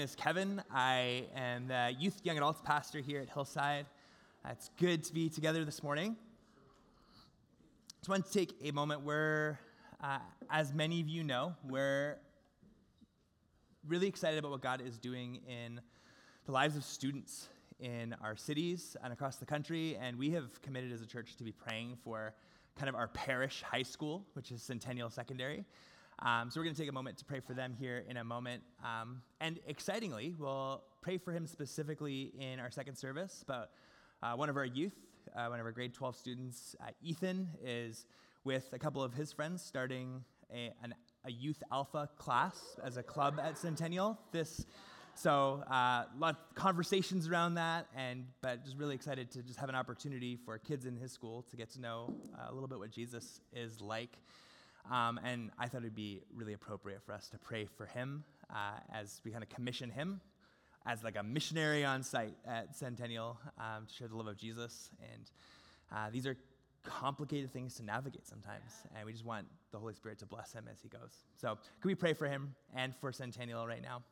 Is Kevin. I am the youth young adults pastor here at Hillside. It's good to be together this morning. Just want to take a moment where, as many of you know, we're really excited about what God is doing in the lives of students in our cities and across the country, and we have committed as a church to be praying for kind of our parish high school, which is Centennial Secondary. So we're going to take a moment to pray for them here in a moment. And excitingly, we'll pray for him specifically in our second service. But one of our youth, one of our grade 12 students, Ethan, is with a couple of his friends starting a youth alpha class as a club at Centennial. So a lot of conversations around that, but just really excited to just have an opportunity for kids in his school to get to know a little bit what Jesus is like. And I thought it'd be really appropriate for us to pray for him as we kind of commission him as like a missionary on site at Centennial to share the love of Jesus. And these are complicated things to navigate sometimes, and we just want the Holy Spirit to bless him as he goes. So can we pray for him and for Centennial right now?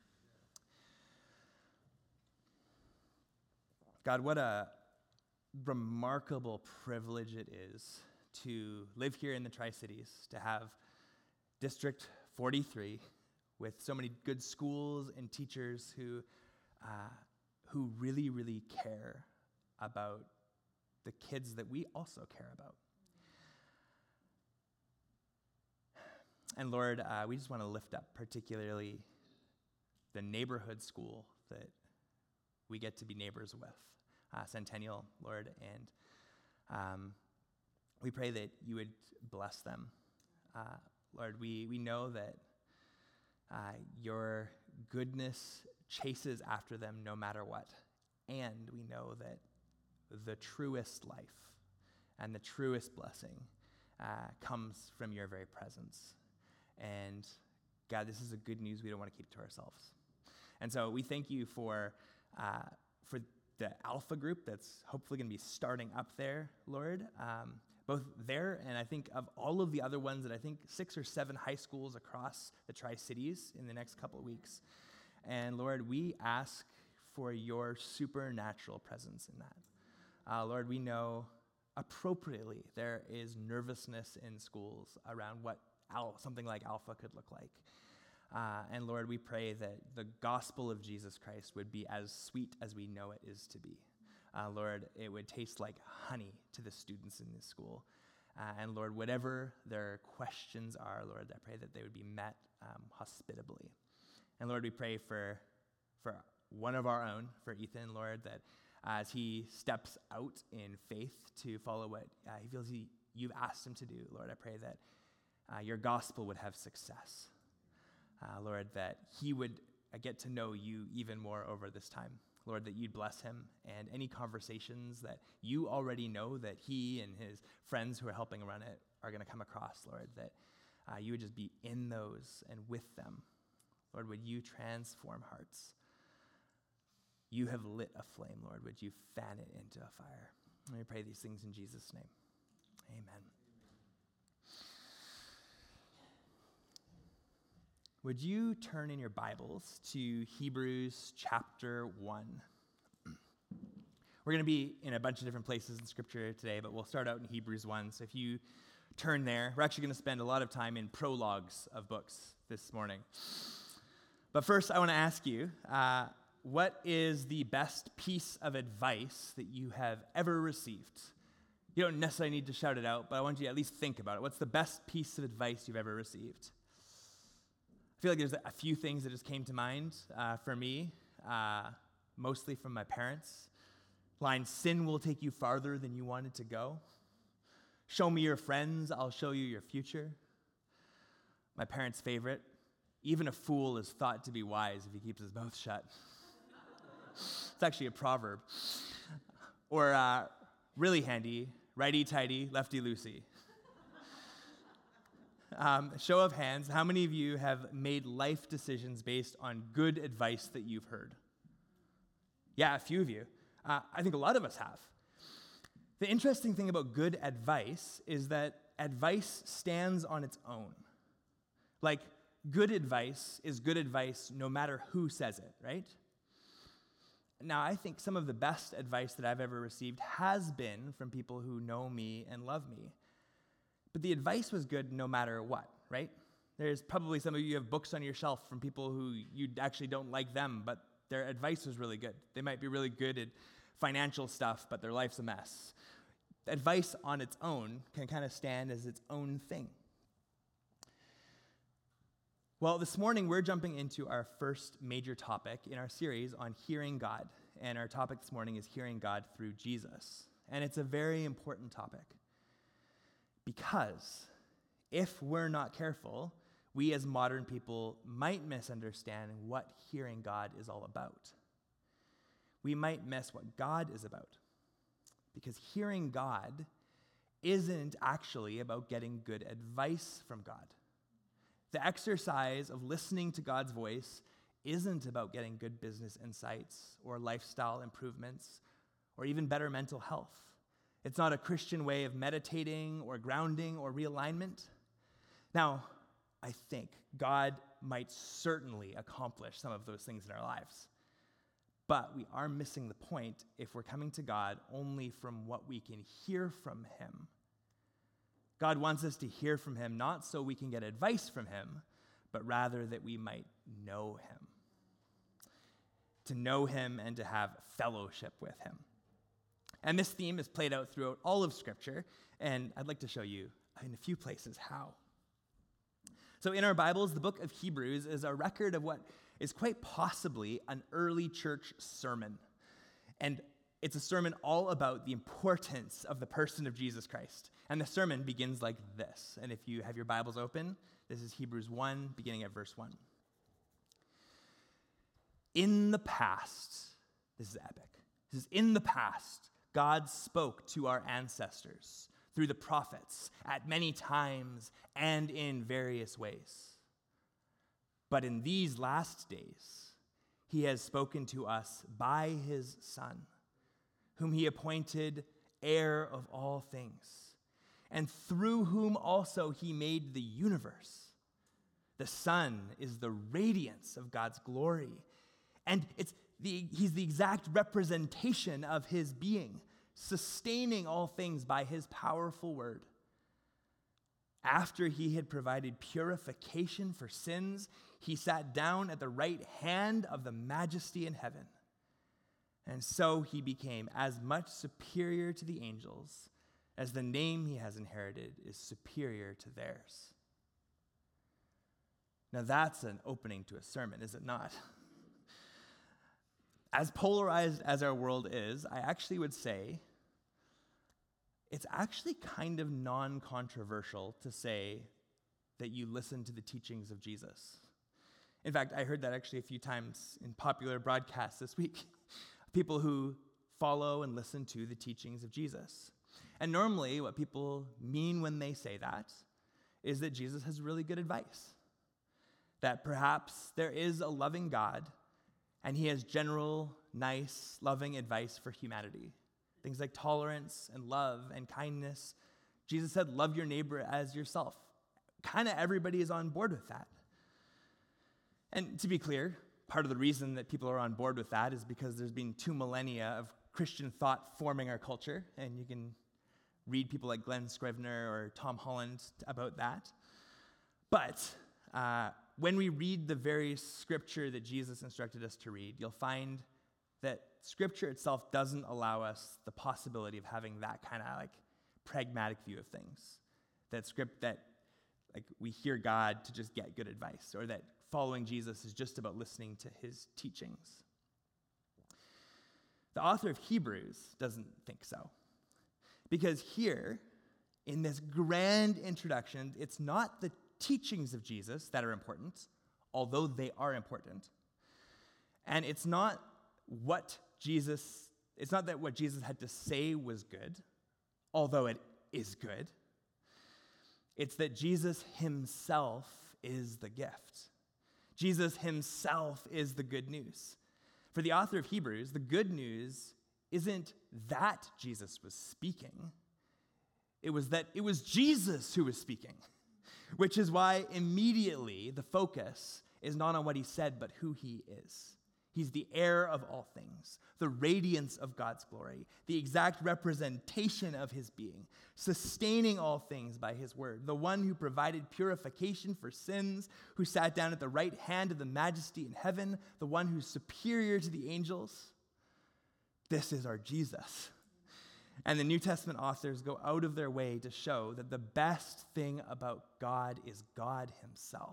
God, what a remarkable privilege it is to live here in the Tri-Cities, to have District 43 with so many good schools and teachers who really, really care about the kids that we also care about. And Lord, we just want to lift up particularly the neighborhood school that we get to be neighbors with, Centennial, Lord, and we pray that you would bless them. Lord, we know that your goodness chases after them no matter what. And we know that the truest life and the truest blessing comes from your very presence. And God, this is a good news we don't want to keep to ourselves. And so we thank you for the Alpha group that's hopefully going to be starting up there, Lord. Both there and I think of all of the other ones that I think 6 or 7 high schools across the Tri-Cities in the next couple of weeks. And Lord, we ask for your supernatural presence in that. Lord, we know appropriately there is nervousness in schools around what something like Alpha could look like. And Lord, we pray that the gospel of Jesus Christ would be as sweet as we know it is to be. Lord, it would taste like honey to the students in this school. And Lord, whatever their questions are, Lord, I pray that they would be met hospitably. And Lord, we pray for one of our own, for Ethan, Lord, that as he steps out in faith to follow what he feels you've asked him to do, Lord, I pray that your gospel would have success. Lord, that he would get to know you even more over this time. Lord, that you'd bless him, and any conversations that you already know that he and his friends who are helping run it are going to come across, Lord, that you would just be in those and with them. Lord, would you transform hearts? You have lit a flame, Lord. Would you fan it into a fire? And we pray these things in Jesus' name. Amen. Would you turn in your Bibles to Hebrews chapter 1? We're going to be in a bunch of different places in Scripture today, but we'll start out in Hebrews 1. So if you turn there, we're actually going to spend a lot of time in prologues of books this morning. But first, I want to ask you, what is the best piece of advice that you have ever received? You don't necessarily need to shout it out, but I want you to at least think about it. What's the best piece of advice you've ever received? I feel like there's a few things that just came to mind for me, mostly from my parents. Line, sin will take you farther than you wanted to go. Show me your friends, I'll show you your future. My parents' favorite, even a fool is thought to be wise if he keeps his mouth shut. It's actually a proverb. Or really handy, righty-tighty, lefty-loosey. Show of hands, how many of you have made life decisions based on good advice that you've heard? Yeah, a few of you. I think a lot of us have. The interesting thing about good advice is that advice stands on its own. Like, good advice is good advice no matter who says it, right? Now, I think some of the best advice that I've ever received has been from people who know me and love me. But the advice was good no matter what, right? There's probably some of you have books on your shelf from people who you actually don't like them, but their advice was really good. They might be really good at financial stuff, but their life's a mess. Advice on its own can kind of stand as its own thing. Well, this morning we're jumping into our first major topic in our series on hearing God. And our topic this morning is hearing God through Jesus. And it's a very important topic because if we're not careful, we as modern people might misunderstand what hearing God is all about. We might miss what God is about because hearing God isn't actually about getting good advice from God. The exercise of listening to God's voice isn't about getting good business insights or lifestyle improvements or even better mental health. It's not a Christian way of meditating or grounding or realignment. Now, I think God might certainly accomplish some of those things in our lives, but we are missing the point if we're coming to God only from what we can hear from him. God wants us to hear from him, not so we can get advice from him, but rather that we might know him. To know him and to have fellowship with him. And this theme is played out throughout all of Scripture, and I'd like to show you in a few places how. So in our Bibles, the book of Hebrews is a record of what is quite possibly an early church sermon. And it's a sermon all about the importance of the person of Jesus Christ. And the sermon begins like this. And if you have your Bibles open, this is Hebrews 1, beginning at verse 1. In the past, this is epic. This is in the past, God spoke to our ancestors through the prophets at many times and in various ways. But in these last days, he has spoken to us by his Son, whom he appointed heir of all things, and through whom also he made the universe. The Son is the radiance of God's glory, and he's the exact representation of his being, sustaining all things by his powerful word. After he had provided purification for sins, he sat down at the right hand of the Majesty in heaven. And so he became as much superior to the angels as the name he has inherited is superior to theirs. Now that's an opening to a sermon, is it not? As polarized as our world is, I actually would say it's actually kind of non-controversial to say that you listen to the teachings of Jesus. In fact, I heard that actually a few times in popular broadcasts this week. People who follow and listen to the teachings of Jesus. And normally what people mean when they say that is that Jesus has really good advice. That perhaps there is a loving God and he has general, nice, loving advice for humanity. Things like tolerance and love and kindness. Jesus said, love your neighbor as yourself. Kind of everybody is on board with that. And to be clear, part of the reason that people are on board with that is because there's been 2 millennia of Christian thought forming our culture, and you can read people like Glenn Scrivener or Tom Holland about that. But when we read the very scripture that Jesus instructed us to read, you'll find that scripture itself doesn't allow us the possibility of having that kind of like pragmatic view of things. That we hear God to just get good advice, or that following Jesus is just about listening to his teachings. The author of Hebrews doesn't think so. Because here, in this grand introduction, it's not the teachings of Jesus that are important, although they are important. And it's not that what Jesus had to say was good, although it is good. It's that Jesus himself is the gift. Jesus himself is the good news. For the author of Hebrews, the good news isn't that Jesus was speaking. It was that it was Jesus who was speaking. which is why immediately the focus is not on what he said, but who he is. He's the heir of all things, the radiance of God's glory, the exact representation of his being, sustaining all things by his word, the one who provided purification for sins, who sat down at the right hand of the majesty in heaven, the one who's superior to the angels. This is our Jesus. And the New Testament authors go out of their way to show that the best thing about God is God himself.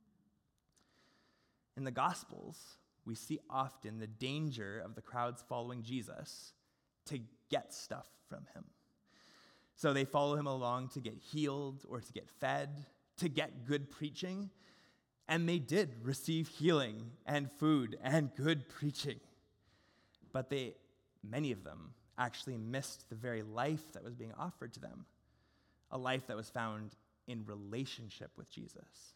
In the Gospels, we see often the danger of the crowds following Jesus to get stuff from him. So they follow him along to get healed or to get fed, to get good preaching. And they did receive healing and food and good preaching. But many of them actually missed the very life that was being offered to them, a life that was found in relationship with Jesus.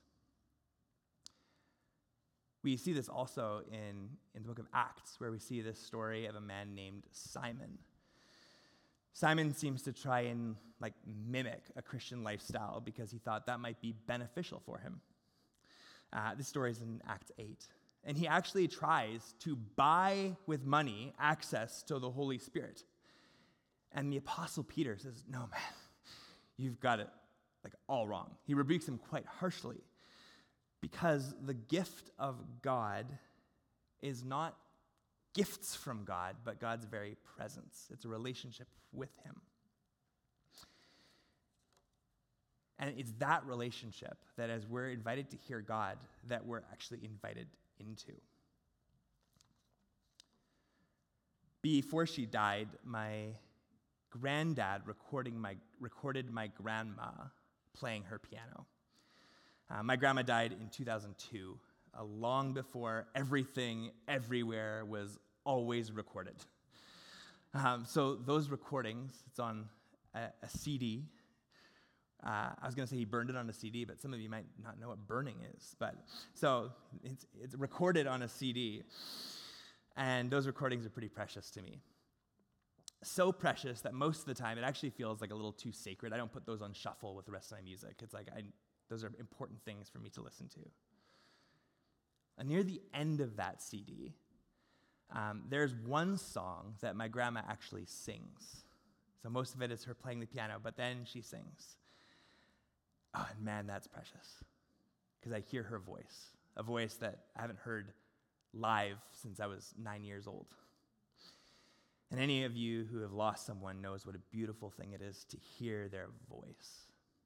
We see this also in the book of Acts, where we see this story of a man named Simon. Simon seems to try and mimic a Christian lifestyle because he thought that might be beneficial for him. This story is in Acts 8. And he actually tries to buy with money access to the Holy Spirit. And the Apostle Peter says, "No, man, you've got it all wrong." He rebukes him quite harshly. Because the gift of God is not gifts from God, but God's very presence. It's a relationship with him. And it's that relationship that as we're invited to hear God, that we're actually invited into. Before she died, my granddad recorded my grandma playing her piano. My grandma died in 2002, long before everything everywhere was always recorded. So those recordings, it's on a CD. I was going to say he burned it on a CD, but some of you might not know what burning is. So it's recorded on a CD, and those recordings are pretty precious to me. So precious that most of the time it actually feels like a little too sacred. I don't put those on shuffle with the rest of my music. It's those are important things for me to listen to. And near the end of that CD, there's one song that my grandma actually sings. So most of it is her playing the piano, but then she sings. Oh, and man, that's precious. Because I hear her voice, a voice that I haven't heard live since I was 9 years old. And any of you who have lost someone knows what a beautiful thing it is to hear their voice.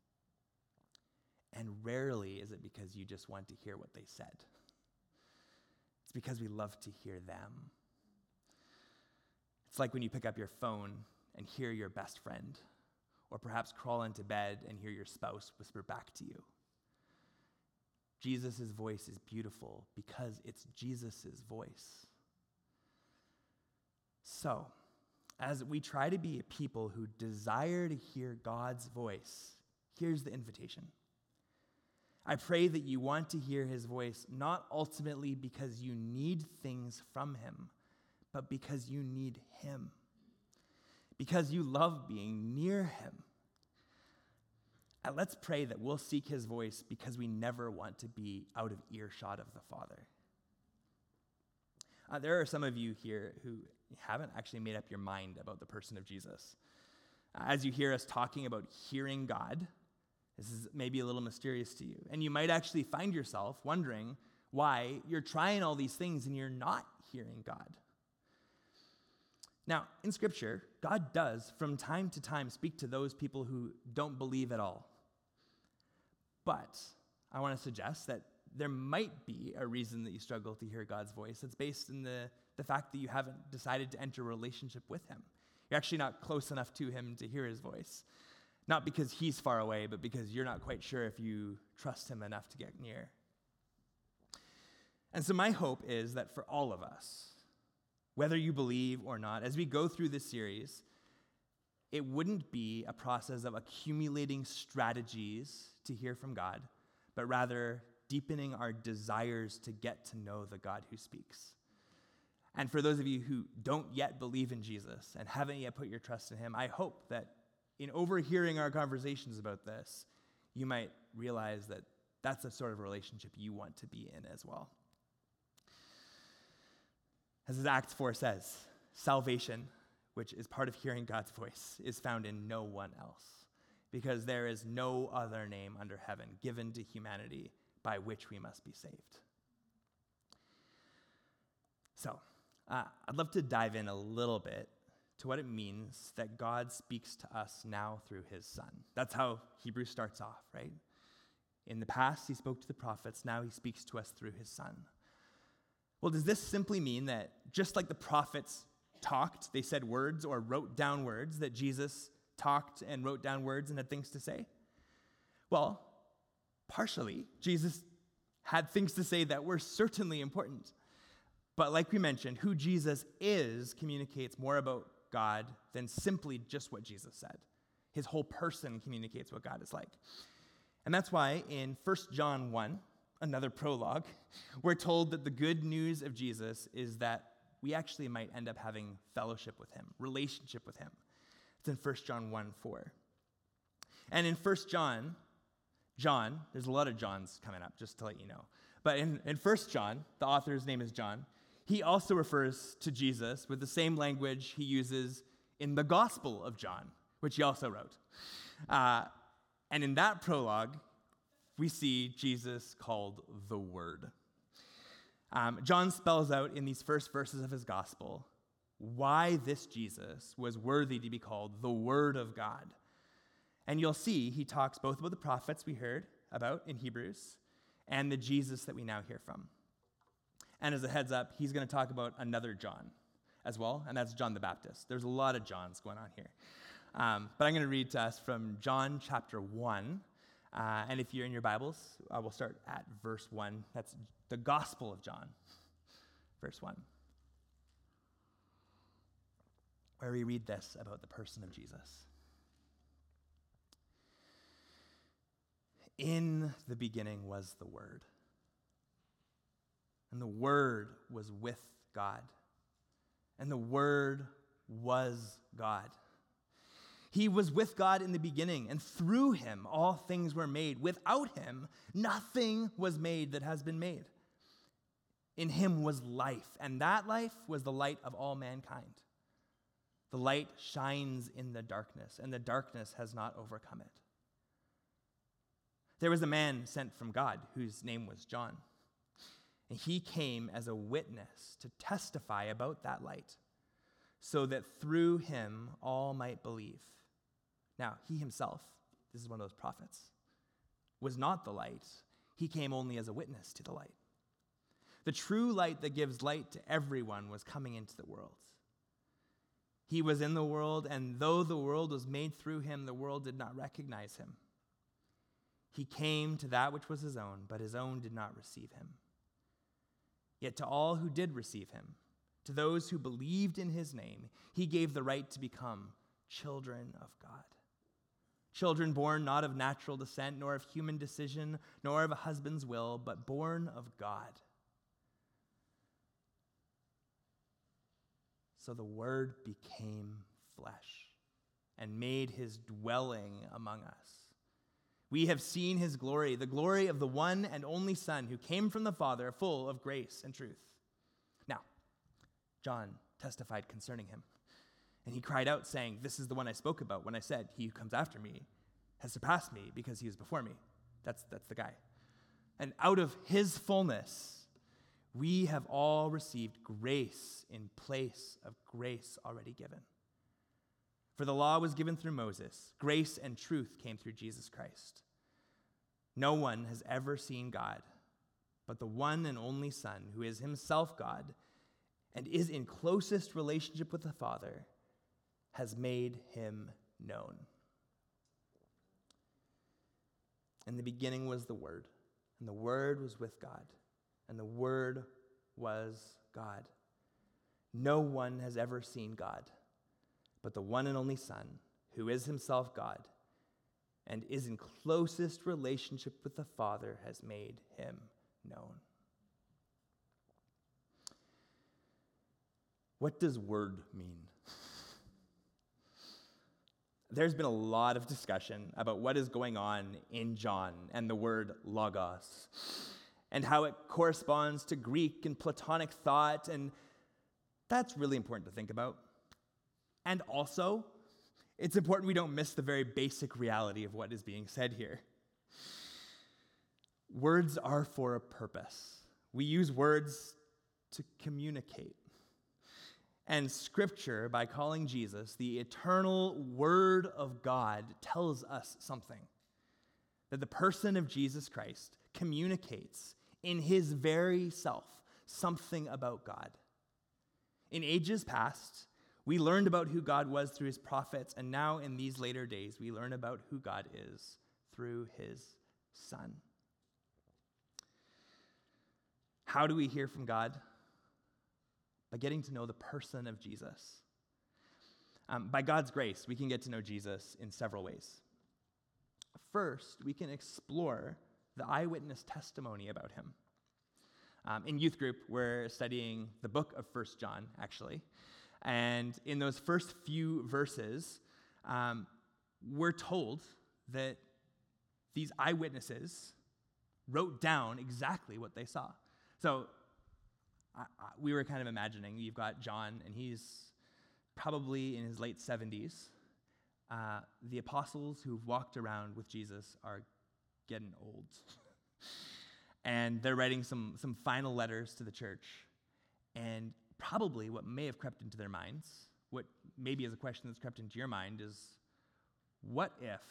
And rarely is it because you just want to hear what they said. It's because we love to hear them. It's like when you pick up your phone and hear your best friend, or perhaps crawl into bed and hear your spouse whisper back to you. Jesus' voice is beautiful because it's Jesus' voice. So, as we try to be a people who desire to hear God's voice, here's the invitation. I pray that you want to hear his voice, not ultimately because you need things from him, but because you need him. Because you love being near him. And let's pray that we'll seek his voice because we never want to be out of earshot of the Father. There are some of you here who haven't actually made up your mind about the person of Jesus. As you hear us talking about hearing God, this is maybe a little mysterious to you. And you might actually find yourself wondering why you're trying all these things and you're not hearing God. Now, in Scripture, God does from time to time speak to those people who don't believe at all. But I want to suggest that there might be a reason that you struggle to hear God's voice. It's based in the fact that you haven't decided to enter a relationship with him. You're actually not close enough to him to hear his voice. Not because he's far away, but because you're not quite sure if you trust him enough to get near. And so my hope is that for all of us, whether you believe or not, as we go through this series, it wouldn't be a process of accumulating strategies to hear from God, but rather deepening our desires to get to know the God who speaks. And for those of you who don't yet believe in Jesus and haven't yet put your trust in him, I hope that in overhearing our conversations about this, you might realize that that's the sort of relationship you want to be in as well. As Acts 4 says, salvation, which is part of hearing God's voice, is found in no one else, because there is no other name under heaven given to humanity by which we must be saved. So, I'd love to dive in a little bit to what it means that God speaks to us now through his Son. That's how Hebrews starts off, right? In the past, he spoke to the prophets. Now he speaks to us through his Son. Well, does this simply mean that just like the prophets talked, they said words or wrote down words, that Jesus talked and wrote down words and had things to say? Well, partially. Jesus had things to say that were certainly important. But like we mentioned, who Jesus is communicates more about God than simply just what Jesus said. His whole person communicates what God is like. And that's why in 1 John 1, another prologue, we're told that the good news of Jesus is that we actually might end up having fellowship with him, relationship with him. It's in 1 John 1:4. And in 1 John, there's a lot of Johns coming up, just to let you know. But in 1 John, the author's name is John, he also refers to Jesus with the same language he uses in the Gospel of John, which he also wrote. And in that prologue, we see Jesus called the Word. John spells out in these first verses of his gospel why this Jesus was worthy to be called the Word of God. And you'll see he talks both about the prophets we heard about in Hebrews and the Jesus that we now hear from. And as a heads up, he's going to talk about another John as well, and that's John the Baptist. There's a lot of Johns going on here. But I'm going to read to us from John chapter 1. And if you're in your Bibles, we'll start at verse 1. That's the Gospel of John, verse 1. Where we read this about the person of Jesus. In the beginning was the Word, and the Word was with God, and the Word was God. He was with God in the beginning, and through him all things were made. Without him, nothing was made that has been made. In him was life, and that life was the light of all mankind. The light shines in the darkness, and the darkness has not overcome it. There was a man sent from God whose name was John, and he came as a witness to testify about that light, so that through him all might believe. Now, he himself, this is one of those prophets, was not the light. He came only as a witness to the light. The true light that gives light to everyone was coming into the world. He was in the world, and though the world was made through him, the world did not recognize him. He came to that which was his own, but his own did not receive him. Yet to all who did receive him, to those who believed in his name, he gave the right to become children of God. Children born not of natural descent, nor of human decision, nor of a husband's will, but born of God. So the Word became flesh and made his dwelling among us. We have seen his glory, the glory of the one and only Son who came from the Father, full of grace and truth. Now, John testified concerning him. And he cried out, saying, "This is the one I spoke about when I said, 'He who comes after me has surpassed me because he was before me.'" That's the guy. And out of his fullness, we have all received grace in place of grace already given. For the law was given through Moses. Grace and truth came through Jesus Christ. No one has ever seen God, but the one and only Son, who is himself God and is in closest relationship with the Father, has made him known. In the beginning was the Word, and the Word was with God, and the Word was God. No one has ever seen God, but the one and only Son, who is himself God, and is in closest relationship with the Father, has made him known. What does word mean? There's been a lot of discussion about what is going on in John and the word logos, and how it corresponds to Greek and Platonic thought, and that's really important to think about. And also, it's important we don't miss the very basic reality of what is being said here. Words are for a purpose. We use words to communicate. And Scripture, by calling Jesus the eternal Word of God, tells us something. That the person of Jesus Christ communicates in his very self something about God. In ages past, we learned about who God was through his prophets, and now in these later days, we learn about who God is through his Son. How do we hear from God? By getting to know the person of Jesus. By God's grace, we can get to know Jesus in several ways. First, we can explore the eyewitness testimony about him. In youth group, we're studying the book of 1 John, actually. And in those first few verses, we're told that these eyewitnesses wrote down exactly what they saw. So we were kind of imagining, you've got John, and he's probably in his late 70s. The apostles who've walked around with Jesus are getting old. And they're writing some final letters to the church. And probably what may have crept into their minds, what maybe is a question that's crept into your mind, is what if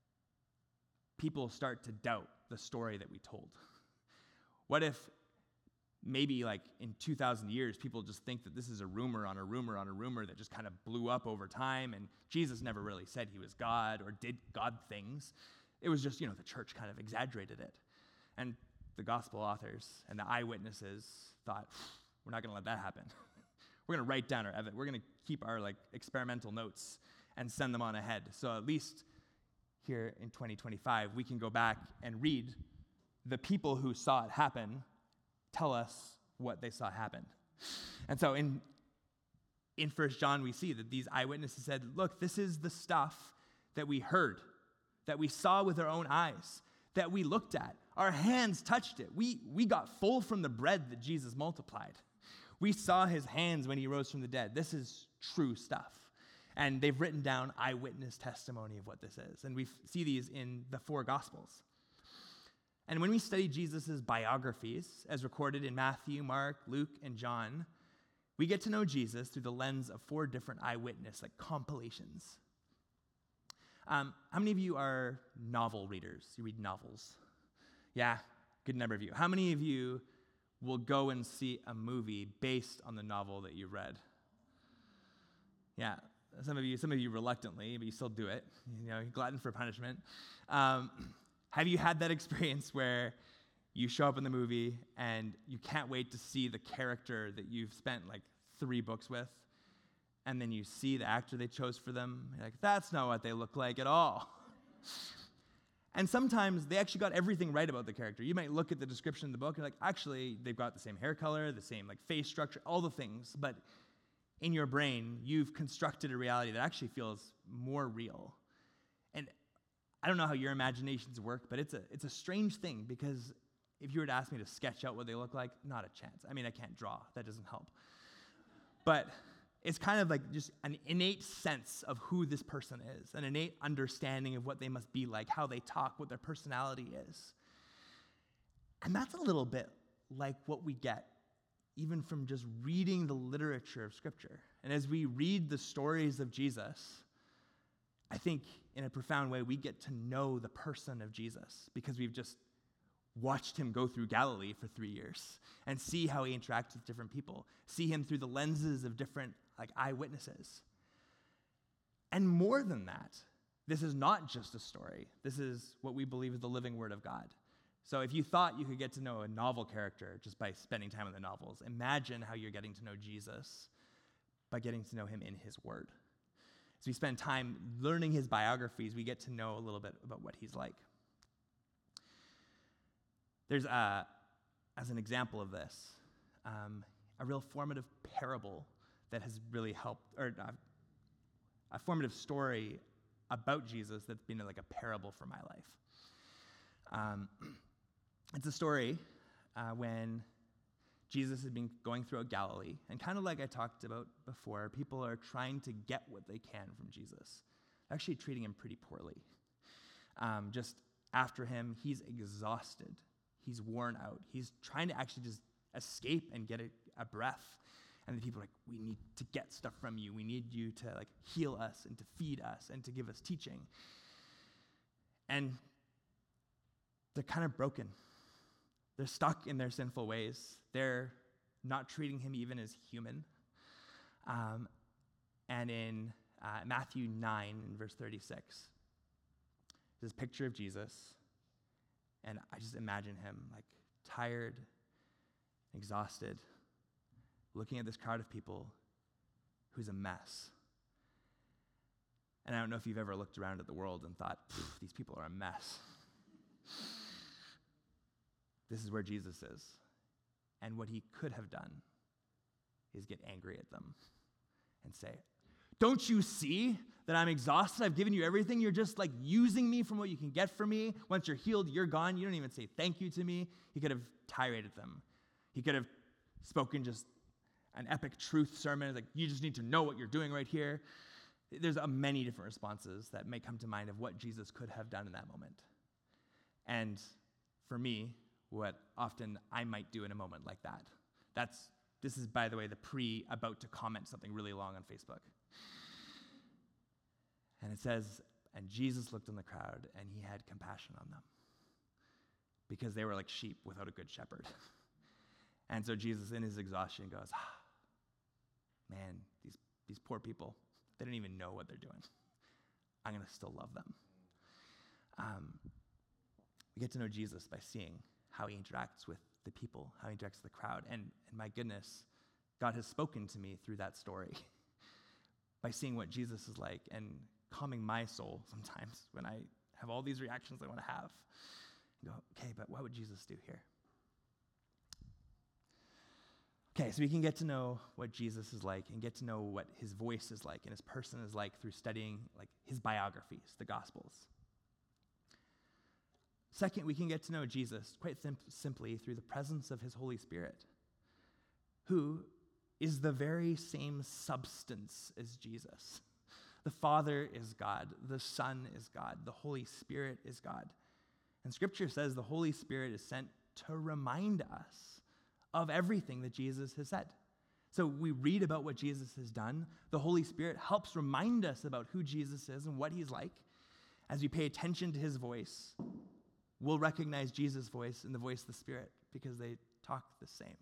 people start to doubt the story that we told? What if maybe like in 2,000 years, people just think that this is a rumor on a rumor on a rumor that just kind of blew up over time, and Jesus never really said he was God or did God things. It was just, the church kind of exaggerated it. And the gospel authors and the eyewitnesses thought, we're not going to let that happen. We're going to write down our evidence. We're going to keep our experimental notes and send them on ahead. So at least here in 2025, we can go back and read the people who saw it happen tell us what they saw happen. And so in 1 John, we see that these eyewitnesses said, look, this is the stuff that we heard, that we saw with our own eyes, that we looked at. Our hands touched it. We got full from the bread that Jesus multiplied. We saw his hands when he rose from the dead. This is true stuff. And they've written down eyewitness testimony of what this is. And we see these in the 4 Gospels. And when we study Jesus' biographies, as recorded in Matthew, Mark, Luke, and John, we get to know Jesus through the lens of 4 different eyewitness, compilations. How many of you are novel readers? You read novels? Yeah, good number of you. How many of you will go and see a movie based on the novel that you read? Yeah, some of you reluctantly, but you still do it. Glutton for punishment. Have you had that experience where you show up in the movie and you can't wait to see the character that you've spent 3 books with, and then you see the actor they chose for them, you're like, that's not what they look like at all. And sometimes they actually got everything right about the character. You might look at the description of the book and you're like, actually, they've got the same hair color, the same face structure, all the things, but in your brain, you've constructed a reality that actually feels more real. And I don't know how your imaginations work, but it's a strange thing, because if you were to ask me to sketch out what they look like, not a chance. I mean, I can't draw. That doesn't help. But it's kind of just an innate sense of who this person is, an innate understanding of what they must be like, how they talk, what their personality is. And that's a little bit like what we get even from just reading the literature of Scripture. And as we read the stories of Jesus, I think in a profound way we get to know the person of Jesus, because we've just watched him go through Galilee for 3 years and see how he interacts with different people, see him through the lenses of different eyewitnesses. And more than that, this is not just a story. This is what we believe is the living Word of God. So if you thought you could get to know a novel character just by spending time in the novels, imagine how you're getting to know Jesus by getting to know him in his Word. As we spend time learning his biographies, we get to know a little bit about what he's like. There's, as an example of this, a real formative parable that has really helped, or a formative story about Jesus that's been like a parable for my life. It's a story when Jesus had been going throughout Galilee, and kind of like I talked about before, people are trying to get what they can from Jesus, actually treating him pretty poorly. Just after him, he's exhausted. He's worn out. He's trying to actually just escape and get a breath. And the people are like, we need to get stuff from you. We need you to like heal us and to feed us and to give us teaching. And they're kind of broken. They're stuck in their sinful ways. They're not treating him even as human. And in Matthew 9, in verse 36, there's a picture of Jesus, and I just imagine him like tired, exhausted, looking at this crowd of people who's a mess. And I don't know if you've ever looked around at the world and thought, these people are a mess. This is where Jesus is. And what he could have done is get angry at them and say, don't you see that I'm exhausted? I've given you everything. You're just like using me from what you can get from me. Once you're healed, you're gone. You don't even say thank you to me. He could have tiraded them. He could have spoken just an epic truth sermon. Like, you just need to know what you're doing right here. There's many different responses that may come to mind of what Jesus could have done in that moment. And for me, what often I might do in a moment like that. This is, by the way, the about to comment something really long on Facebook. And it says, and Jesus looked on the crowd, and he had compassion on them, because they were like sheep without a good shepherd. And so Jesus, in his exhaustion, goes, man, these poor people, they don't even know what they're doing. I'm going to still love them. We get to know Jesus by seeing how he interacts with the people, how he interacts with the crowd. And my goodness, God has spoken to me through that story by seeing what Jesus is like and calming my soul sometimes when I have all these reactions I want to have. And go, okay, but what would Jesus do here? Okay, so we can get to know what Jesus is like and get to know what his voice is like and his person is like through studying like his biographies, the Gospels. Second, we can get to know Jesus quite simply through the presence of his Holy Spirit, who is the very same substance as Jesus. The Father is God, the Son is God, the Holy Spirit is God. And Scripture says the Holy Spirit is sent to remind us of everything that Jesus has said. So we read about what Jesus has done. The Holy Spirit helps remind us about who Jesus is and what he's like. As we pay attention to his voice, we'll recognize Jesus' voice and the voice of the Spirit because they talk the same.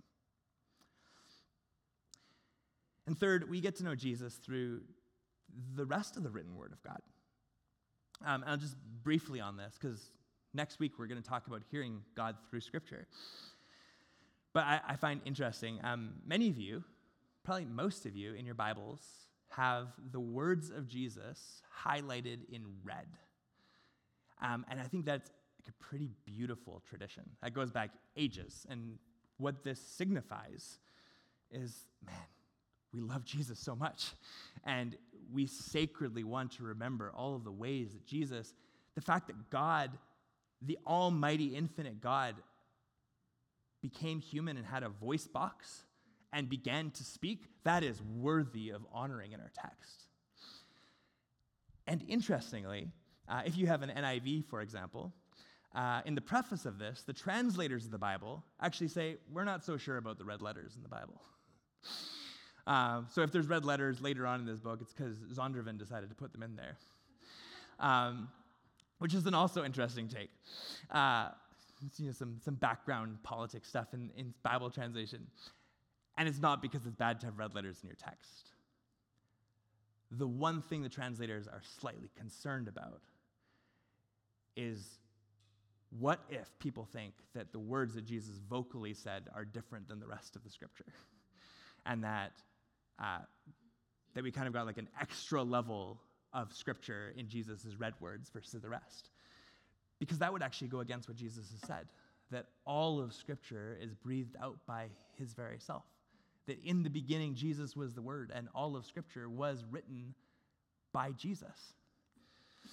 And third, we get to know Jesus through the rest of the written word of God. I'll just briefly on this, because next week we're going to talk about hearing God through Scripture. But I find interesting, many of you, probably most of you in your Bibles, have the words of Jesus highlighted in red. And I think that's like a pretty beautiful tradition. That goes back ages. And what this signifies is, man, we love Jesus so much. And we sacredly want to remember all of the ways that Jesus, the fact that God, the almighty, infinite God, became human and had a voice box and began to speak, that is worthy of honoring in our text. And interestingly, if you have an NIV, for example, in the preface of this, the translators of the Bible actually say, we're not so sure about the red letters in the Bible. So if there's red letters later on in this book, it's because Zondervan decided to put them in there, which is an also interesting take. Some background politics stuff in Bible translation. And it's not because it's bad to have red letters in your text. The one thing the translators are slightly concerned about is, what if people think that the words that Jesus vocally said are different than the rest of the Scripture? And that we kind of got like an extra level of Scripture in Jesus' red words versus the rest. Because that would actually go against what Jesus has said, that all of Scripture is breathed out by his very self. That in the beginning, Jesus was the Word, and all of Scripture was written by Jesus.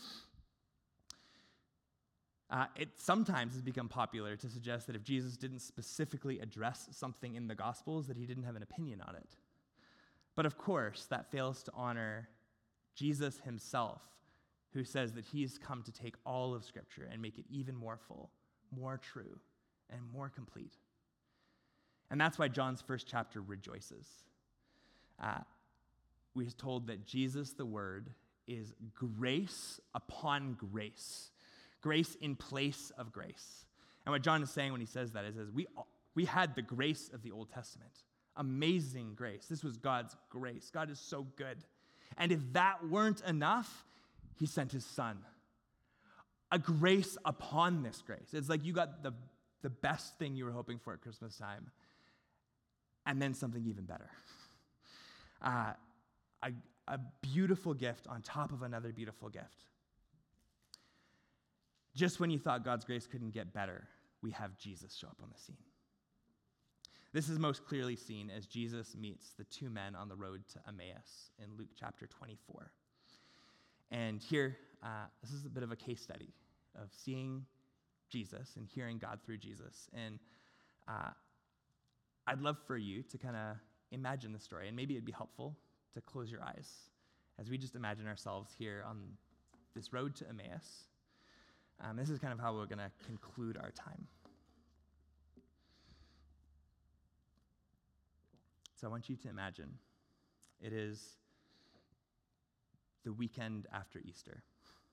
It sometimes has become popular to suggest that if Jesus didn't specifically address something in the Gospels, that he didn't have an opinion on it. But of course, that fails to honor Jesus himself, who says that he's come to take all of Scripture and make it even more full, more true, and more complete. And that's why John's first chapter rejoices. We're told that Jesus, the Word, is grace upon grace. Grace in place of grace. And what John is saying when he says that is we had the grace of the Old Testament. Amazing grace. This was God's grace. God is so good. And if that weren't enough, he sent his Son. A grace upon this grace. It's like you got the best thing you were hoping for at Christmas time, and then something even better. A beautiful gift on top of another beautiful gift. Just when you thought God's grace couldn't get better, we have Jesus show up on the scene. This is most clearly seen as Jesus meets the two men on the road to Emmaus in Luke chapter 24. And here, this is a bit of a case study of seeing Jesus and hearing God through Jesus. And I'd love for you to kind of imagine the story, and maybe it'd be helpful to close your eyes as we just imagine ourselves here on this road to Emmaus. This is kind of how we're going to conclude our time. So I want you to imagine it is the weekend after Easter.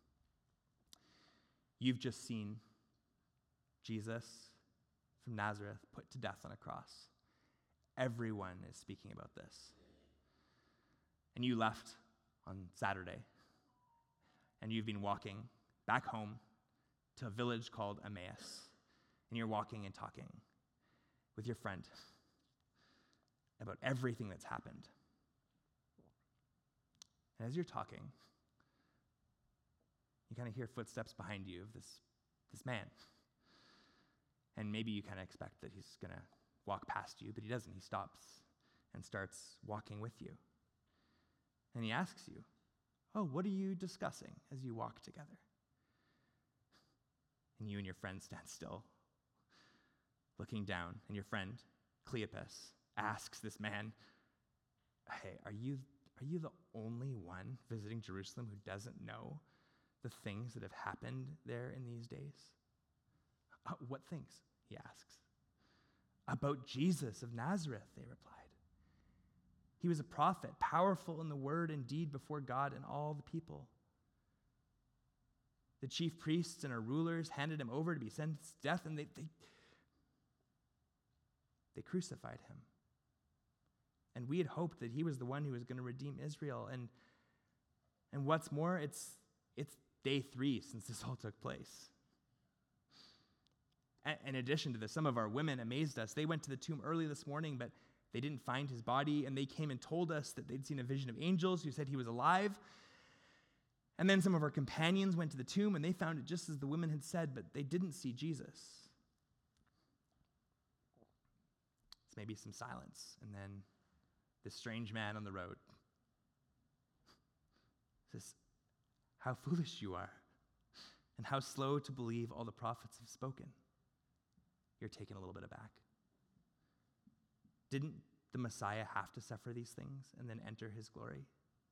You've just seen Jesus from Nazareth put to death on a cross. Everyone is speaking about this. And you left on Saturday, and you've been walking back home to a village called Emmaus, and you're walking and talking with your friend about everything that's happened. And as you're talking, you kind of hear footsteps behind you of this man. And maybe you kind of expect that he's going to walk past you, but he doesn't. He stops and starts walking with you. And he asks you, "Oh, what are you discussing as you walk together?" And you and your friend stand still, looking down, and your friend, Cleopas, asks this man, "Hey, are you the only one visiting Jerusalem who doesn't know the things that have happened there in these days?" "What things?" he asks. "About Jesus of Nazareth," they replied. "He was a prophet, powerful in the word and deed before God and all the people. The chief priests and our rulers handed him over to be sentenced to death, and they crucified him. And we had hoped that he was the one who was going to redeem Israel. And what's more, it's day 3 since this all took place." In addition to this, some of our women amazed us. They went to the tomb early this morning, but they didn't find his body, and they came and told us that they'd seen a vision of angels who said he was alive. And then some of our companions went to the tomb, and they found it just as the women had said, but they didn't see Jesus. It's maybe some silence, and then this strange man on the road says, "How foolish you are, and how slow to believe all the prophets have spoken." You're taken a little bit aback. Didn't the Messiah have to suffer these things and then enter his glory?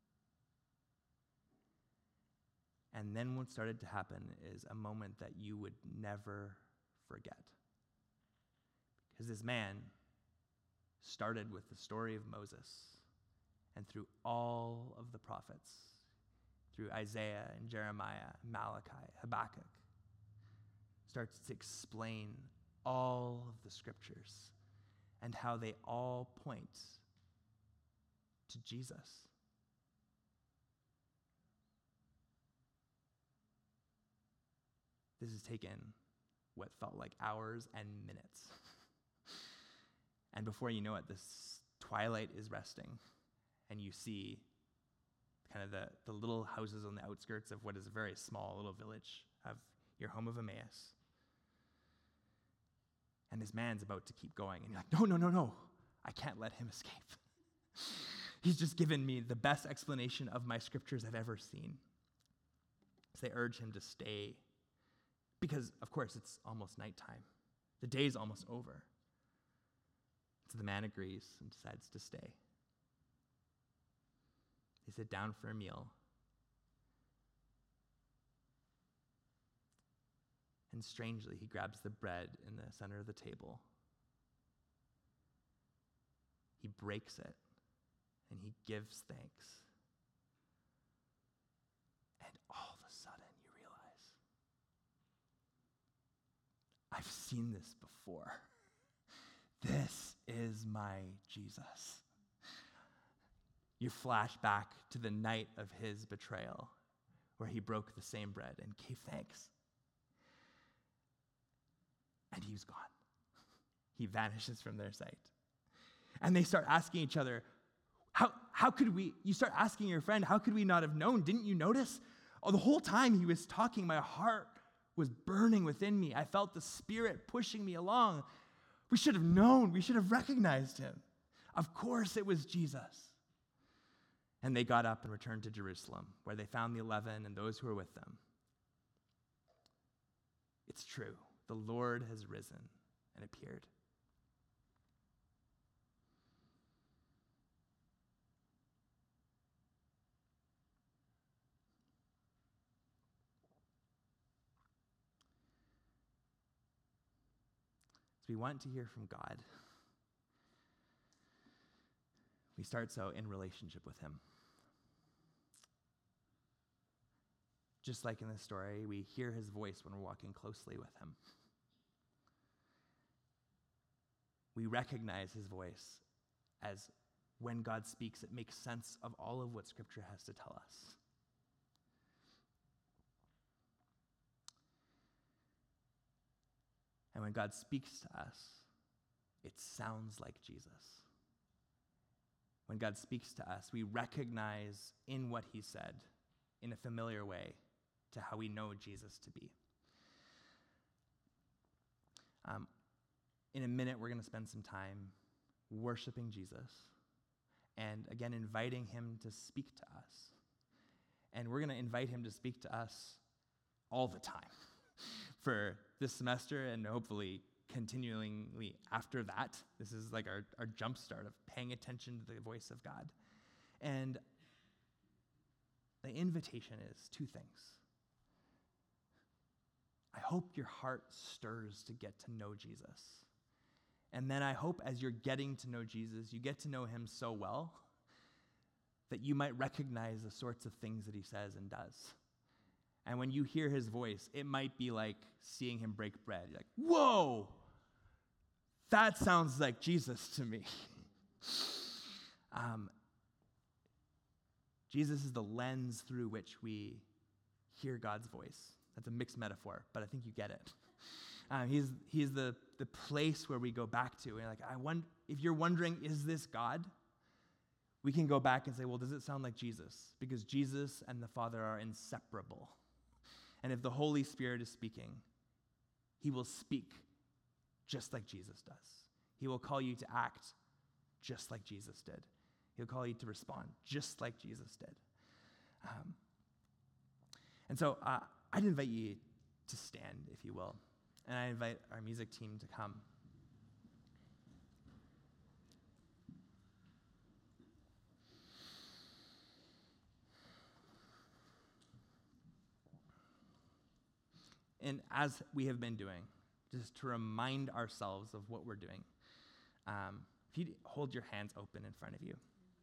And then what started to happen is a moment that you would never forget. Because this man started with the story of Moses, and through all of the prophets, through Isaiah and Jeremiah, Malachi, Habakkuk, starts to explain all of the scriptures and how they all point to Jesus. This has taken what felt like hours and minutes. And before you know it, this twilight is resting, and you see kind of the little houses on the outskirts of what is a very small little village of your home of Emmaus. And this man's about to keep going, and you're like, no, I can't let him escape. He's just given me the best explanation of my scriptures I've ever seen. So they urge him to stay Because, of course, it's almost nighttime. The day's almost over. So the man agrees and decides to stay. They sit down for a meal. And strangely, he grabs the bread in the center of the table. He breaks it, and he gives thanks. And all of a sudden, you realize, I've seen this before. This is my Jesus. You flash back to the night of his betrayal, where he broke the same bread and gave thanks. And he's gone. He vanishes from their sight. And they start asking each other, how could we, you start asking your friend, how could we not have known? Didn't you notice? Oh, the whole time he was talking, my heart was burning within me. I felt the Spirit pushing me along. We should have known. We should have recognized him. Of course it was Jesus. And they got up and returned to Jerusalem, where they found the 11 and those who were with them. It's true. The Lord has risen and appeared. So we want to hear from God. We start so in relationship with him. Just like in this story, we hear his voice when we're walking closely with him. We recognize his voice as when God speaks, it makes sense of all of what Scripture has to tell us. And when God speaks to us, it sounds like Jesus. When God speaks to us, we recognize in what he said, in a familiar way, to how we know Jesus to be. In a minute, we're going to spend some time worshiping Jesus and, again, inviting him to speak to us. And we're going to invite him to speak to us all the time for this semester and hopefully continually after that. This is like our jump start of paying attention to the voice of God. And the invitation is two things. I hope your heart stirs to get to know Jesus. And then I hope as you're getting to know Jesus, you get to know him so well that you might recognize the sorts of things that he says and does. And when you hear his voice, it might be like seeing him break bread. You're like, whoa, that sounds like Jesus to me. Jesus is the lens through which we hear God's voice. That's a mixed metaphor, but I think you get it. He's the place where we go back to. And if you're wondering, is this God? We can go back and say, well, does it sound like Jesus? Because Jesus and the Father are inseparable. And if the Holy Spirit is speaking, he will speak just like Jesus does. He will call you to act just like Jesus did. He'll call you to respond just like Jesus did. And so I'd invite you to stand, if you will. And I invite our music team to come. And as we have been doing, just to remind ourselves of what we're doing, if you hold your hands open in front of you.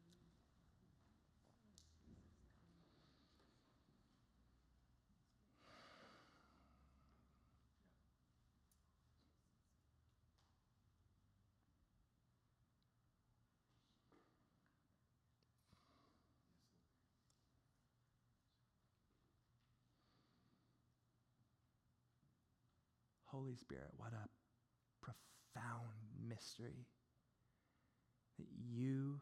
Holy Spirit, what a profound mystery that you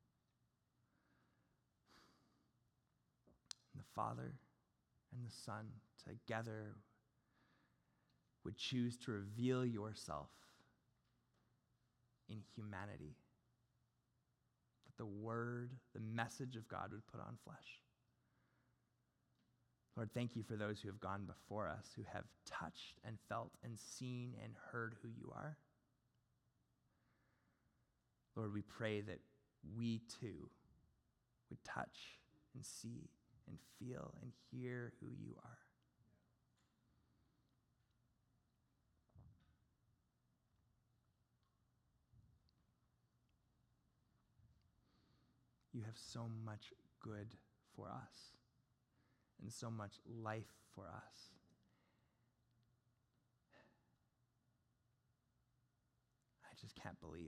and the Father and the Son together would choose to reveal yourself in humanity. That the Word, the message of God would put on flesh. Lord, thank you for those who have gone before us, who have touched and felt and seen and heard who you are. Lord, we pray that we too would touch and see and feel and hear who you are. You have so much good for us and so much life for us. I just can't believe,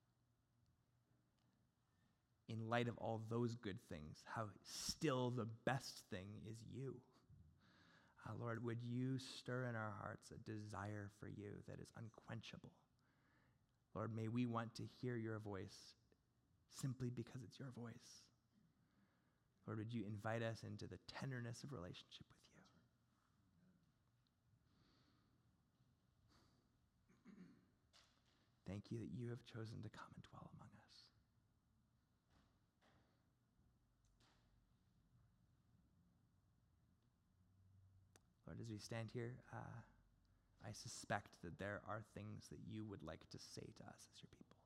in light of all those good things, how still the best thing is you. Lord, would you stir in our hearts a desire for you that is unquenchable? Lord, may we want to hear your voice simply because it's your voice. Lord, would you invite us into the tenderness of relationship with you? Thank you that you have chosen to come and dwell among us. Lord, as we stand here, I suspect that there are things that you would like to say to us as your people.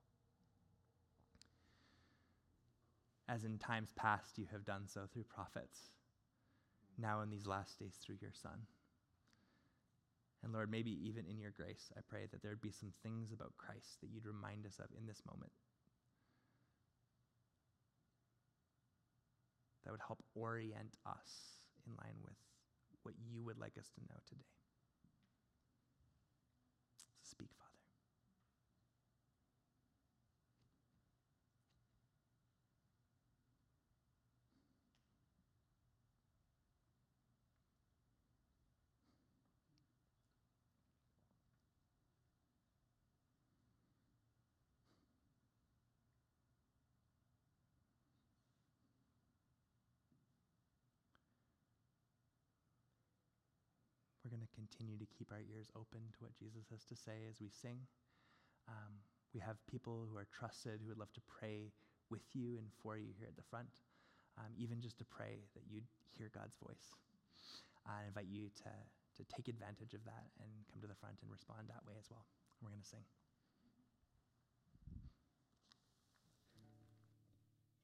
As in times past you have done so through prophets, now in these last days through your Son. And Lord, maybe even in your grace, I pray that there would be some things about Christ that you'd remind us of in this moment that would help orient us in line with what you would like us to know today. So speak, Father. We're going to continue to keep our ears open to what Jesus has to say as we sing. We have people who are trusted who would love to pray with you and for you here at the front, even just to pray that you'd hear God's voice. I invite you to take advantage of that and come to the front and respond that way as well. We're going to sing.